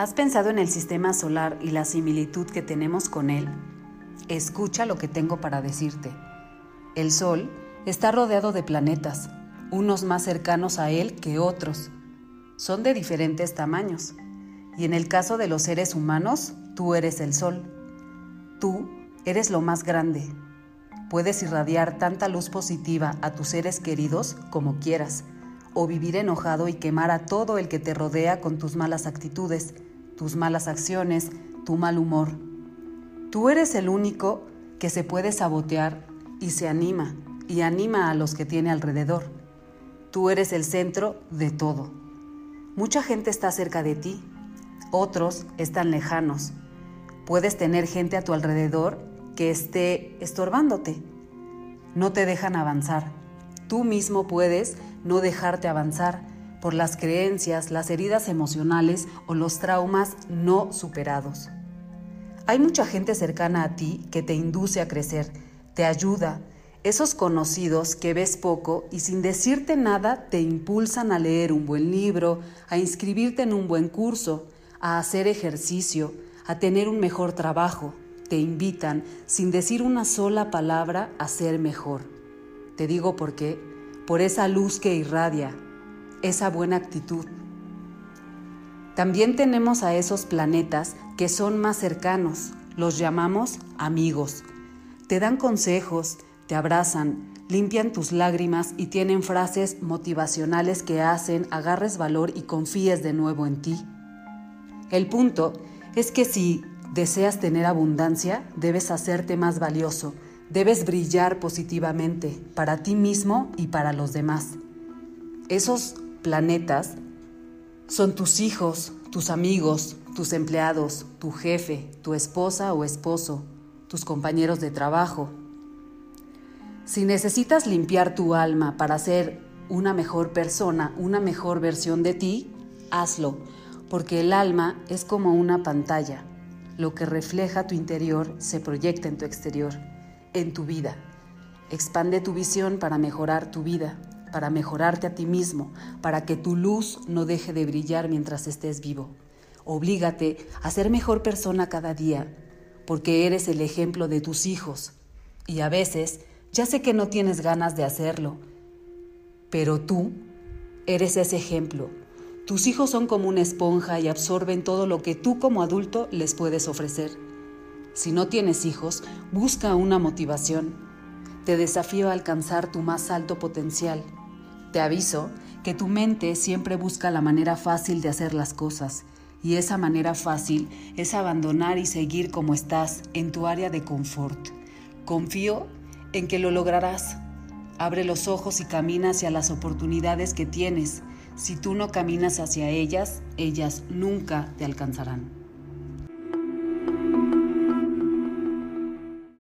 ¿Has pensado en el sistema solar y la similitud que tenemos con él? Escucha lo que tengo para decirte. El Sol está rodeado de planetas, unos más cercanos a él que otros. Son de diferentes tamaños. Y en el caso de los seres humanos, tú eres el Sol. Tú eres lo más grande. Puedes irradiar tanta luz positiva a tus seres queridos como quieras, o vivir enojado y quemar a todo el que te rodea con tus malas actitudes, tus malas acciones, tu mal humor. Tú eres el único que se puede sabotear y se anima, y anima a los que tiene alrededor. Tú eres el centro de todo. Mucha gente está cerca de ti, otros están lejanos. Puedes tener gente a tu alrededor que esté estorbándote. No te dejan avanzar. Tú mismo puedes no dejarte avanzar por las creencias, las heridas emocionales o los traumas no superados. Hay mucha gente cercana a ti que te induce a crecer, te ayuda. Esos conocidos que ves poco y sin decirte nada te impulsan a leer un buen libro, a inscribirte en un buen curso, a hacer ejercicio, a tener un mejor trabajo. Te invitan, sin decir una sola palabra, a ser mejor. Te digo por qué, por esa luz que irradia, esa buena actitud. También tenemos a esos planetas que son más cercanos, los llamamos amigos. Te dan consejos, te abrazan, limpian tus lágrimas y tienen frases motivacionales que hacen agarres valor y confíes de nuevo en ti. El punto es que si deseas tener abundancia, debes hacerte más valioso, debes brillar positivamente para ti mismo y para los demás. Esos planetas son tus hijos, tus amigos, tus empleados, tu jefe, tu esposa o esposo, tus compañeros de trabajo. Si necesitas limpiar tu alma para ser una mejor persona, una mejor versión de ti, hazlo, porque el alma es como una pantalla. Lo que refleja tu interior se proyecta en tu exterior, en tu vida. Expande tu visión para mejorar tu vida, para mejorarte a ti mismo, para que tu luz no deje de brillar mientras estés vivo. Oblígate a ser mejor persona cada día, porque eres el ejemplo de tus hijos. Y a veces, ya sé que no tienes ganas de hacerlo, pero tú eres ese ejemplo. Tus hijos son como una esponja y absorben todo lo que tú como adulto les puedes ofrecer. Si no tienes hijos, busca una motivación. Te desafío a alcanzar tu más alto potencial. Te aviso que tu mente siempre busca la manera fácil de hacer las cosas, y esa manera fácil es abandonar y seguir como estás en tu área de confort. Confío en que lo lograrás. Abre los ojos y camina hacia las oportunidades que tienes. Si tú no caminas hacia ellas, ellas nunca te alcanzarán.